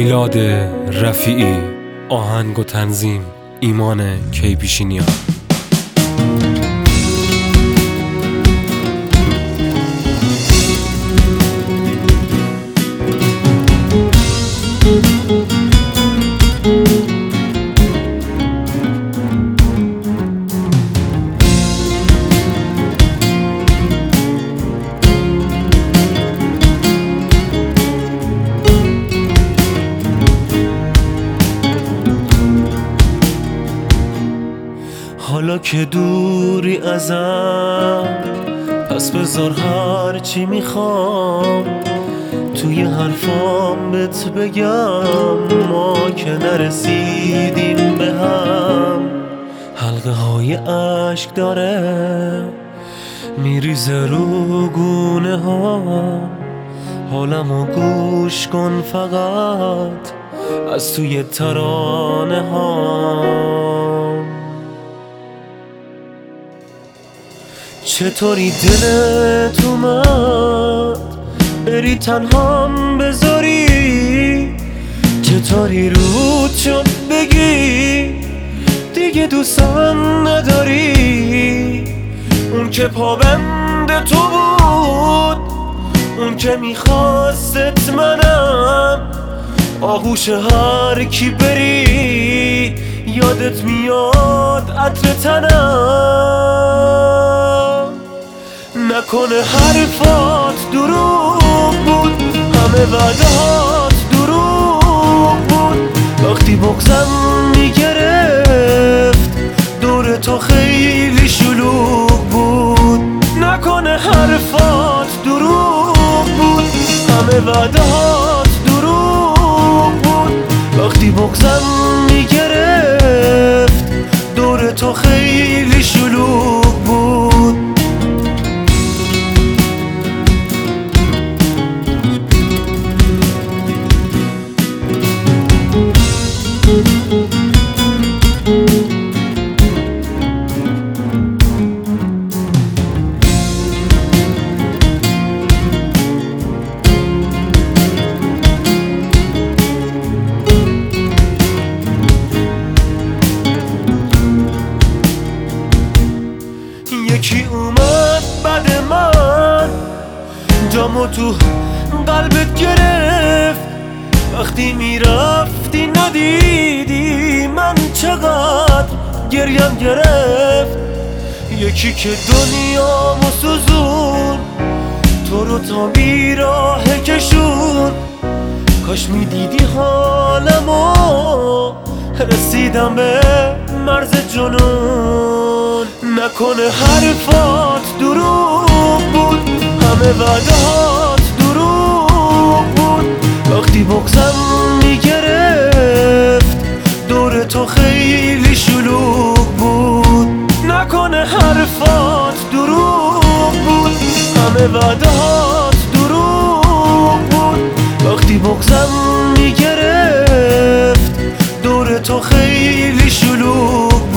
میلاد رفیعی، آهنگ و تنظیم ایمان کیپیشینیان. حالا که دوری ازم، پس بذار هر چی میخوام توی حرفام بهت بگم. ما که نرسیدیم به هم، حلقه های عشق داره میریزه رو گونه ها. حالمو گوش کن فقط از توی ترانه ها. چطوری دلت اومد بری تنهام بذاری؟ چطوری رود شد بگی دیگه دوستم نداری؟ اون که پابند تو بود، اون که میخواستت منم، آغوش هر کی بری یادت میاد عطر تنم. نکنه حرفات دروغ بود، همه وعدهات دروغ بود. وقتی بغضم میگرفت دور تو خیلی شلوغ بود. نکنه حرفات دروغ بود، همه وعدهات دروغ بود. وقتی بغضم میگرفت دور تو خیلی شلوغ بود. یکی اومد بعد من، جامو تو قلبت گرفت. وقتی میرفتی ندیدی من چقدر گریم گرفت. یکی که دنیامو سوزون، تو رو تا بیراه کشون. کاش میدیدی حالمو، رسیدم به مرز جنون. نکنه حرفات دروغ بود، همه وعدهات دروغ بود. وقتی بغضم میگرفت دور تو خیلی شلوغ بود. نکنه حرفات دروغ بود، همه وعدهات دروغ بود. وقتی بغضم میگرفت دور تو خیلی شلوغ